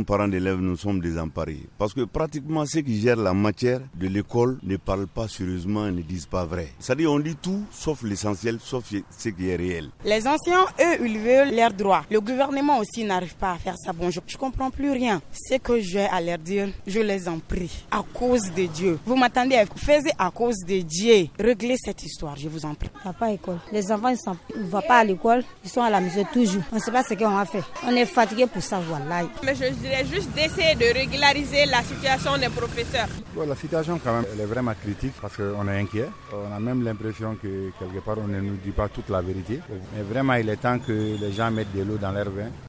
parents d'élèves, nous sommes désemparés. Parce que pratiquement ceux qui gèrent la matière de l'école ne parlent pas sérieusement, ne disent pas vrai. C'est-à-dire on dit tout sauf l'essentiel, sauf ce qui est réel. Les anciens, eux, ils veulent leurs droits. Le gouvernement aussi n'arrive pas à faire ça. Bon, je ne comprends plus rien. Ce que j'ai à leur dire, je les en prie. À cause de Dieu. Vous m'attendez, faites à cause de Dieu. Réglez cette histoire, je vous en prie. Il n'y a pas d'école. Les enfants, ils ne vont pas à l'école. Ils sont à la maison toujours. On ne sait pas ce qu'on va faire. On est fatigué pour ça, voilà. Mais je dirais juste d'essayer de régulariser la situation des professeurs. Bon, la situation, quand même, elle est vraiment critique parce qu'on est inquiet. On a même l'impression que quelque part, on ne nous dit pas toute la vérité. Mais vraiment, il est temps que les gens mettent de l'eau dans leur vin.